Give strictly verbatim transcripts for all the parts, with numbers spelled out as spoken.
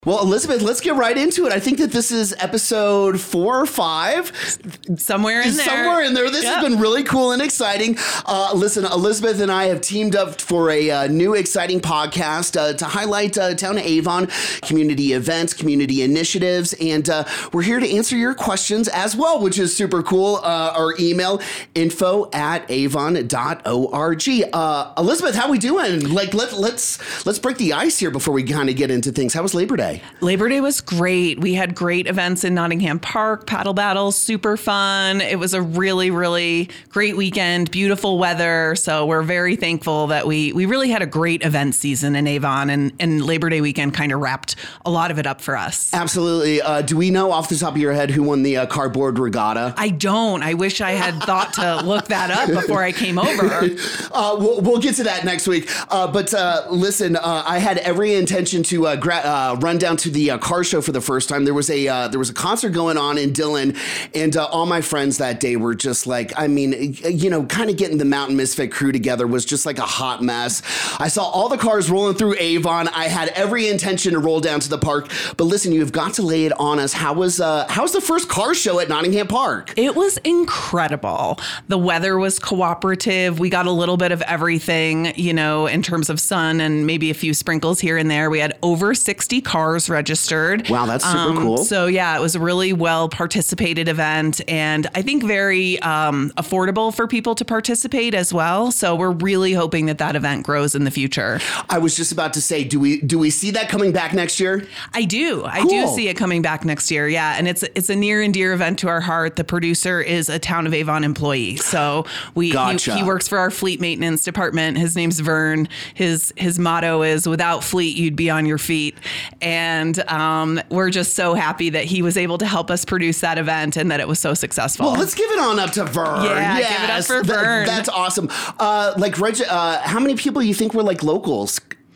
Well, Elizabeth, let's get right into it. I think that this is episode four or five. Somewhere in there. Somewhere in there. This yep. has been really cool and exciting. Uh, listen, Elizabeth and I have teamed up for a uh, new exciting podcast uh, to highlight uh, Town of Avon community events, community initiatives, and uh, we're here to answer your questions as well, which is super cool. Uh, our email, info at avon dot org. Uh, Elizabeth, how we doing? Like, let, let's, let's break the ice here before we kind of get into things. How was Labor Day? Labor Day was great. We had great events in Nottingham Park, paddle battles, super fun. It was a really, really great weekend, beautiful weather. So we're very thankful that we we really had a great event season in Avon, and, and Labor Day weekend kind of wrapped a lot of it up for us. Absolutely. Uh, do we know off the top of your head who won the uh, cardboard regatta? I don't. I wish I had thought to look that up before I came over. uh, we'll, we'll get to that next week. Uh, but uh, listen, uh, I had every intention to uh, gra- uh, run down to the uh, car show for the first time. There was a uh, there was a concert going on in Dillon, and uh, all my friends that day were just like, I mean, you know, kind of getting the Mountain Misfit crew together was just like a hot mess. I saw all the cars rolling through Avon. I had every intention to roll down to the park, but listen, you've got to lay it on us. How was uh, how was the first car show at Nottingham Park? It was incredible. The weather was cooperative. We got a little bit of everything, you know, in terms of sun and maybe a few sprinkles here and there. We had over sixty cars registered. Wow, that's super um, cool. So yeah, it was a really well participated event, and I think very um, affordable for people to participate as well. So we're really hoping that that event grows in the future. I was just about to say, do we do we see that coming back next year? I do. I cool. do see it coming back next year. Yeah, and it's it's a near and dear event to our heart. The producer is a Town of Avon employee, so we gotcha. he, he works for our fleet maintenance department. His name's Vern. His his motto is, "Without fleet, you'd be on your feet." And um, we're just so happy that he was able to help us produce that event and that it was so successful. Well, let's give it on up to Vern. Yeah, yes. give it up for Vern. That, that's awesome. Uh, like, Reg, uh, how many people you think were like locals?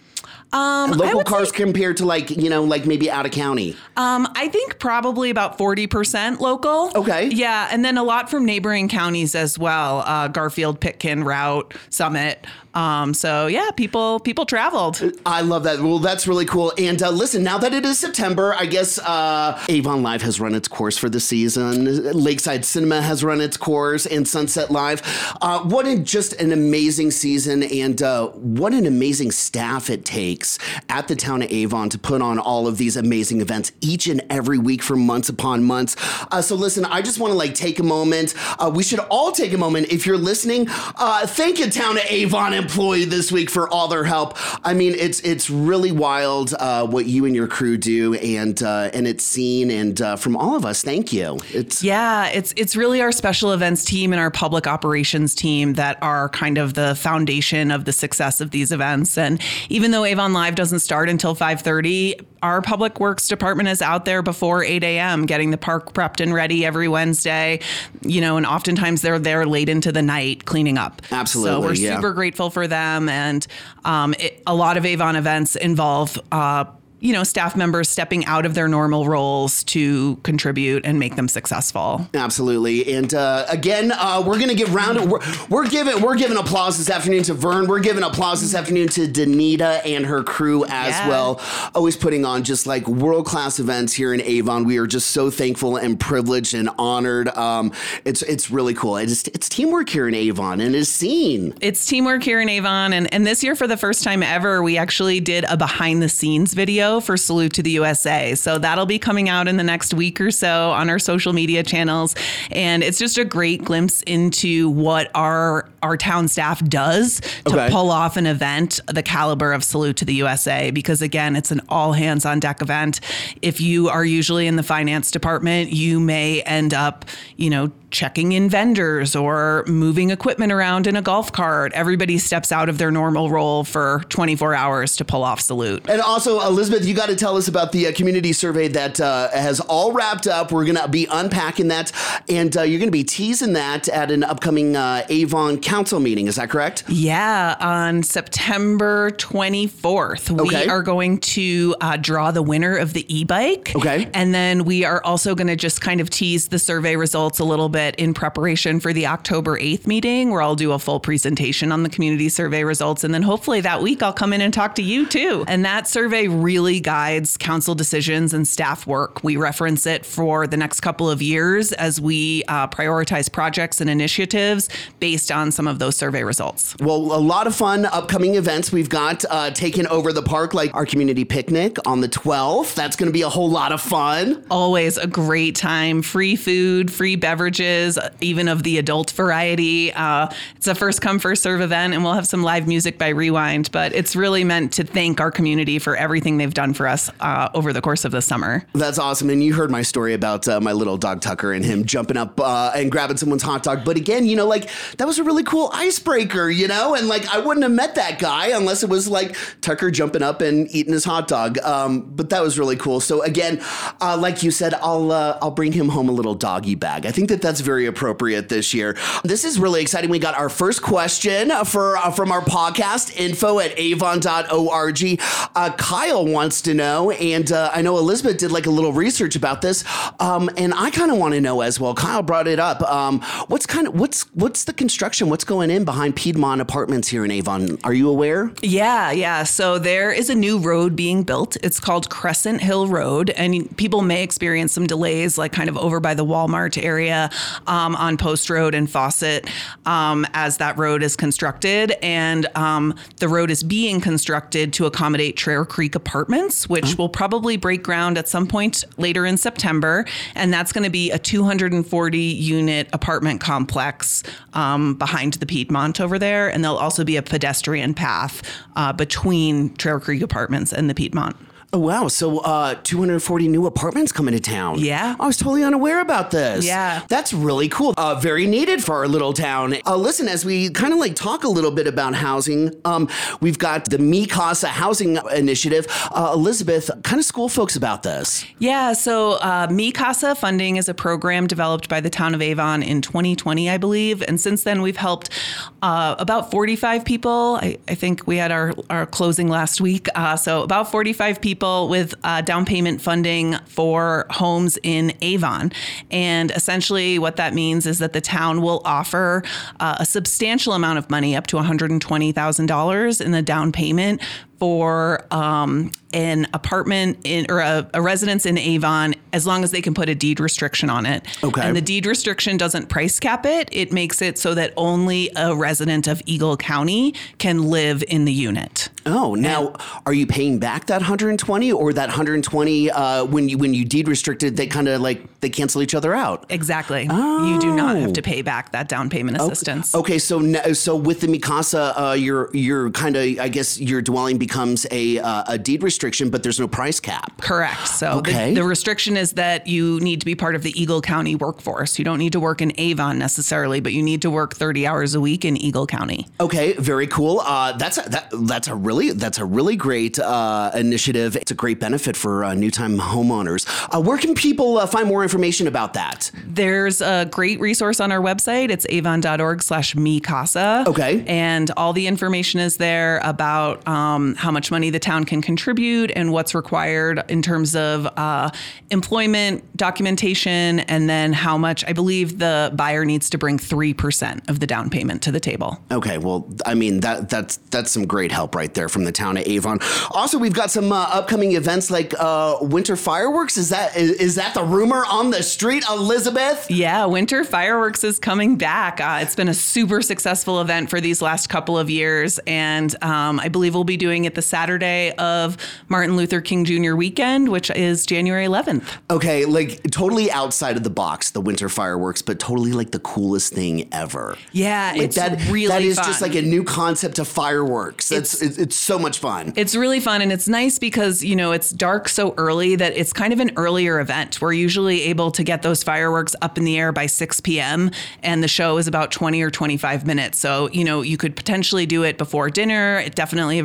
Um, Local cars say, compared to like, you know, like maybe out of county? Um, I think probably about forty percent local. Okay. Yeah. And then a lot from neighboring counties as well. Uh, Garfield, Pitkin, Routt, Summit. Um, so yeah, people people traveled. I love that. Well, that's really cool. And uh, listen, now that it is September, I guess uh, Avon Live has run its course for the season. Lakeside Cinema has run its course, and Sunset Live. Uh, what a, just an amazing season, and uh, what an amazing staff it takes at the Town of Avon to put on all of these amazing events each and every week for months upon months. Uh, so listen, I just want to like take a moment. Uh, we should all take a moment. If you're listening, uh, thank you, Town of Avon employee this week for all their help. I mean, it's it's really wild uh, what you and your crew do, and uh, and it's seen, and uh, from all of us, thank you. It's yeah, it's it's really our special events team and our public operations team that are kind of the foundation of the success of these events. And even though Avon Live doesn't start until five thirty, our public works department is out there before eight a.m. getting the park prepped and ready every Wednesday, you know, and oftentimes they're there late into the night cleaning up. Absolutely. So we're yeah. super grateful for them. And um, it, a lot of Avon events involve uh, you know, staff members stepping out of their normal roles to contribute and make them successful. Absolutely. And uh, again, uh, we're going to get round. We're, we're giving we're giving applause this afternoon to Vern. We're giving applause this afternoon to Danita and her crew as yeah. well. Always putting on just like world class events here in Avon. We are just so thankful and privileged and honored. Um, it's it's really cool. It's it's teamwork here in Avon, and it's seen. It's teamwork here in Avon, and and this year for the first time ever, we actually did a behind the scenes video for Salute to the U S A. So that'll be coming out in the next week or so on our social media channels. And it's just a great glimpse into what our our town staff does to okay. pull off an event the caliber of Salute to the U S A. Because again, it's an all hands on deck event. If you are usually in the finance department, you may end up, you know, checking in vendors or moving equipment around in a golf cart. Everybody steps out of their normal role for twenty-four hours to pull off Salute. And also, Elizabeth, you got to tell us about the uh, community survey that uh, has all wrapped up. We're going to be unpacking that, and uh, you're going to be teasing that at an upcoming uh, Avon Council meeting. Is that correct? Yeah, on September twenty-fourth, okay. we are going to uh, draw the winner of the e-bike. Okay. And then we are also going to just kind of tease the survey results a little bit it in preparation for the October eighth meeting, where I'll do a full presentation on the community survey results. And then hopefully that week I'll come in and talk to you too. And that survey really guides council decisions and staff work. We reference it for the next couple of years as we uh, prioritize projects and initiatives based on some of those survey results. Well, a lot of fun upcoming events we've got uh, taken over the park, like our community picnic on the twelfth. That's going to be a whole lot of fun. Always a great time. Free food, free beverages, even of the adult variety. Uh, it's a first come, first serve event, and we'll have some live music by Rewind. But it's really meant to thank our community for everything they've done for us uh, over the course of the summer. That's awesome. And you heard my story about uh, my little dog Tucker and him jumping up uh, and grabbing someone's hot dog. But again, you know, like that was a really cool icebreaker, you know, and like I wouldn't have met that guy unless it was like Tucker jumping up and eating his hot dog. Um, but that was really cool. So again, uh, like you said, I'll uh, I'll bring him home a little doggy bag. I think that that's very appropriate this year. This is really exciting. We got our first question for uh, from our podcast, info at avon dot org. Uh, Kyle wants to know, and uh, I know Elizabeth did like a little research about this, um, and I kind of want to know as well. Kyle brought it up. Um, what's kind of what's what's the construction? What's going in behind Piedmont Apartments here in Avon? Are you aware? Yeah, yeah. So there is a new road being built. It's called Crescent Hill Road, and people may experience some delays, like kind of over by the Walmart area um, on Post Road and Fawcett, um, as that road is constructed. And um, the road is being constructed to accommodate Trail Creek Apartments, which oh. will probably break ground at some point later in September. And that's going to be a two hundred forty unit apartment complex um, behind the Piedmont over there. And there'll also be a pedestrian path uh, between Trail Creek Apartments and the Piedmont. Oh, wow. So uh, two hundred forty new apartments coming to town. Yeah. I was totally unaware about this. Yeah. That's really cool. Uh, very needed for our little town. Uh, listen, as we kind of like talk a little bit about housing, um, we've got the Mi Casa Housing Initiative. Uh, Elizabeth, kind of school folks about this. Yeah. So uh, Mi Casa funding is a program developed by the town of Avon in twenty twenty, I believe. And since then, we've helped uh, about forty-five people. I, I think we had our, our closing last week. Uh, so about forty-five people with uh, down payment funding for homes in Avon. And essentially what that means is that the town will offer uh, a substantial amount of money, up to one hundred twenty thousand dollars in the down payment for um, an apartment in or a, a residence in Avon, as long as they can put a deed restriction on it. Okay. And the deed restriction doesn't price cap it. It makes it so that only a resident of Eagle County can live in the unit. Oh, now and, are you paying back that one hundred twenty, or that one hundred twenty uh, when you when you deed restricted, they kind of like they cancel each other out? Exactly. Oh. You do not have to pay back that down payment assistance. Okay, okay so so with the Mi Casa, uh, you're you're kind of I guess your dwelling becomes a uh, a deed restriction, but there's no price cap. Correct. So okay. the, the restriction is that you need to be part of the Eagle County workforce. You don't need to work in Avon necessarily, but you need to work thirty hours a week in Eagle County. Okay, very cool. Uh, that's a, that that's a really that's a really great uh, initiative. It's a great benefit for uh, new time homeowners. Uh, where can people uh, find more information about that? There's a great resource on our website. It's avon dot org slash Mi Casa. Okay. And all the information is there about um, how much money the town can contribute and what's required in terms of uh, employment documentation, and then how much I believe the buyer needs to bring three percent of the down payment to the table. Okay. Well, I mean, that that's that's some great help right there from the town of Avon. Also, we've got some uh, upcoming events like uh, Winter Fireworks. Is that is, is that the rumor on the street, Elizabeth? Yeah, Winter Fireworks is coming back. Uh, it's been a super successful event for these last couple of years, and um, I believe we'll be doing it the Saturday of Martin Luther King Junior weekend, which is January eleventh. Okay, like totally outside of the box, the Winter Fireworks, but totally like the coolest thing ever. Yeah, like it's that, really That is fun. just like a new concept of fireworks. It's, it's it's so much fun. It's really fun, and it's nice because, you know, it's dark so early that it's kind of an earlier event. We're usually able to get those fireworks up in the air by six p.m., and the show is about twenty or twenty-five minutes. So, you know, you could potentially do it before dinner. It's definitely a very kid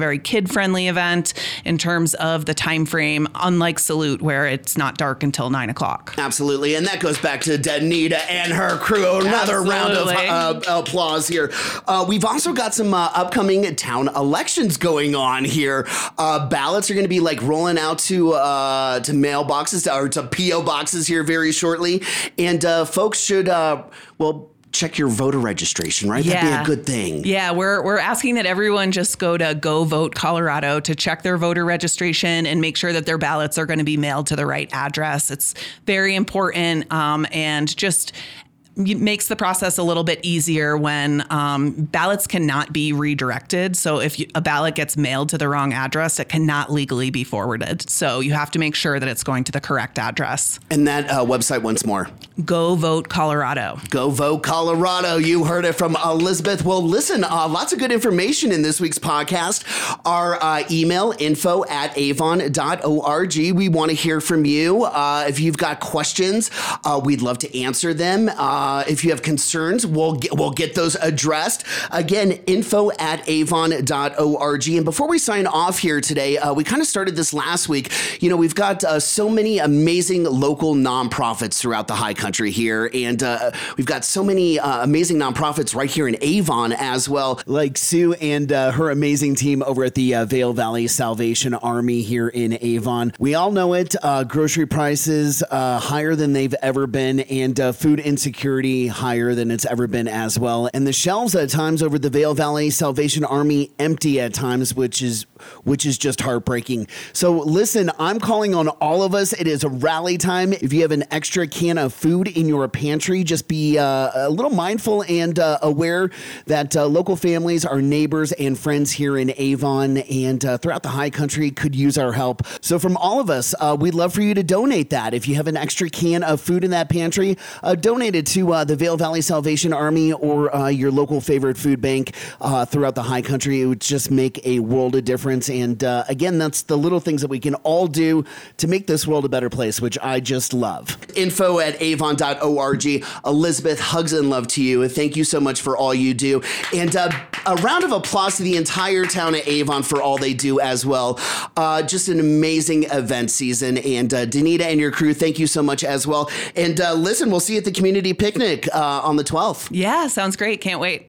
kid-friendly event in terms of the time frame, unlike Salute, where it's not dark until nine o'clock. Absolutely. And that goes back to Danita and her crew. Another Absolutely. round of uh, applause here. Uh, we've also got some uh, upcoming town elections going on here. Uh, ballots are going to be like rolling out to uh, to mailboxes or to P O boxes here very shortly. And uh, folks should, uh, well, check your voter registration, right? Yeah. That'd be a good thing. Yeah, we're we're asking that everyone just go to Go Vote Colorado to check their voter registration and make sure that their ballots are going to be mailed to the right address. It's very important, um, and just makes the process a little bit easier when um, ballots cannot be redirected. So if you, a ballot gets mailed to the wrong address, it cannot legally be forwarded. So you have to make sure that it's going to the correct address. And that uh, website once more. Go Vote Colorado. Go Vote Colorado. You heard it from Elizabeth. Well, listen, uh, lots of good information in this week's podcast. Our uh, email, info at avon dot org. We want to hear from you. Uh, if you've got questions, uh, we'd love to answer them. Uh, if you have concerns, we'll get, we'll get those addressed. Again, info at avon dot org. And before we sign off here today, uh, we kind of started this last week. You know, we've got uh, so many amazing local nonprofits throughout the high country here. And uh, we've got so many uh, amazing nonprofits right here in Avon as well. Like Sue and uh, her amazing team over at the uh, Vail Valley Salvation Army here in Avon. We all know it. Uh, grocery prices uh, higher than they've ever been, and uh, food insecurity higher than it's ever been as well. And the shelves at times over the Vail Valley Salvation Army empty at times, which is which is just heartbreaking. So listen, I'm calling on all of us. It is a rally time. If you have an extra can of food in your pantry, just be uh, a little mindful and uh, aware that uh, local families, our neighbors and friends here in Avon and uh, throughout the high country could use our help. So from all of us, uh, we'd love for you to donate that. If you have an extra can of food in that pantry, uh, donate it to uh, the Vail Valley Salvation Army or uh, your local favorite food bank uh, throughout the high country. It would just make a world of difference. And uh, again, that's the little things that we can all do to make this world a better place, which I just love. Info at avon dot org. Elizabeth, hugs and love to you. Thank you so much for all you do. And uh, a round of applause to the entire town of Avon for all they do as well. Uh, just an amazing event season. And uh, Danita and your crew, thank you so much as well. And uh, listen, we'll see you at the community picnic uh, on the twelfth. Yeah, sounds great. Can't wait.